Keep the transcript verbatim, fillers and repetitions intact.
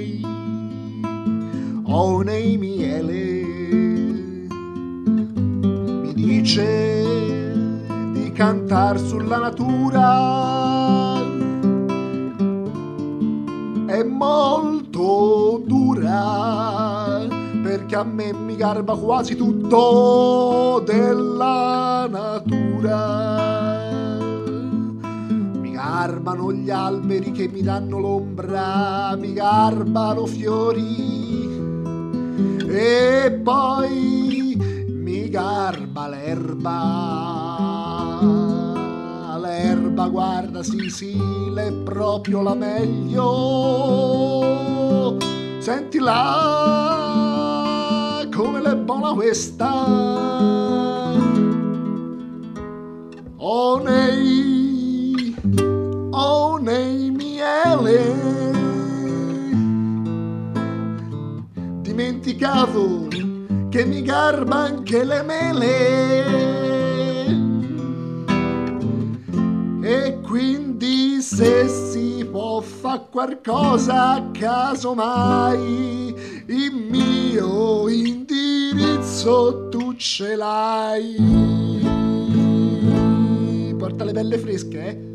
mai ho nei miele. Mi dice di cantar sulla natura, è molto dura, perché a me mi garba quasi tutto della natura. Mi garbano gli alberi che mi danno l'ombra, mi garbano fiori, e poi mi garba l'erba. L'erba, guarda, sì sì, l'è proprio la meglio. Sentila come l'è buona questa. Oh nei, oh nei miele, dimenticavo che mi garba anche le mele. E quindi se si può fa qualcosa, casomai il mio indirizzo tu ce l'hai. Porta le belle fresche, eh?